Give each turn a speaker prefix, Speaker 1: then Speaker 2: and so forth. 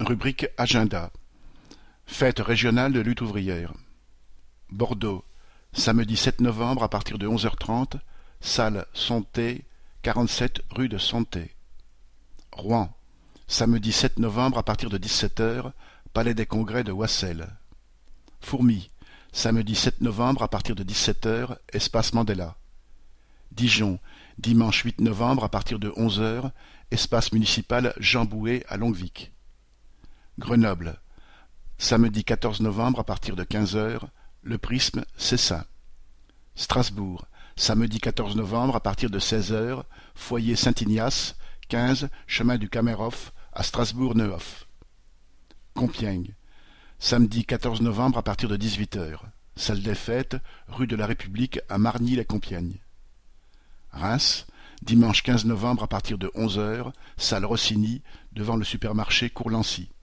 Speaker 1: Rubrique Agenda. Fête régionale de lutte ouvrière. Bordeaux, samedi 7 novembre à partir de 11h30, salle Sonté, 47 rue de Sonté. Rouen, samedi 7 novembre à partir de 17h, palais des congrès de Wassel. Fourmies, samedi 7 novembre à partir de 17h, espace Mandela. Dijon, dimanche 8 novembre à partir de 11h, espace municipal Jean Bouet à Longuevic. Grenoble, samedi 14 novembre à partir de 15h, le Prisme Cessin. Strasbourg, samedi 14 novembre à partir de 16h, foyer Saint-Ignace, 15 chemin du Camerhof à Strasbourg-Neuhof. Compiègne, samedi 14 novembre à partir de 18h, salle des fêtes, rue de la République à Margny-les-Compiègnes. Reims, dimanche 15 novembre à partir de 11h, salle Rossini, devant le supermarché Courlancy.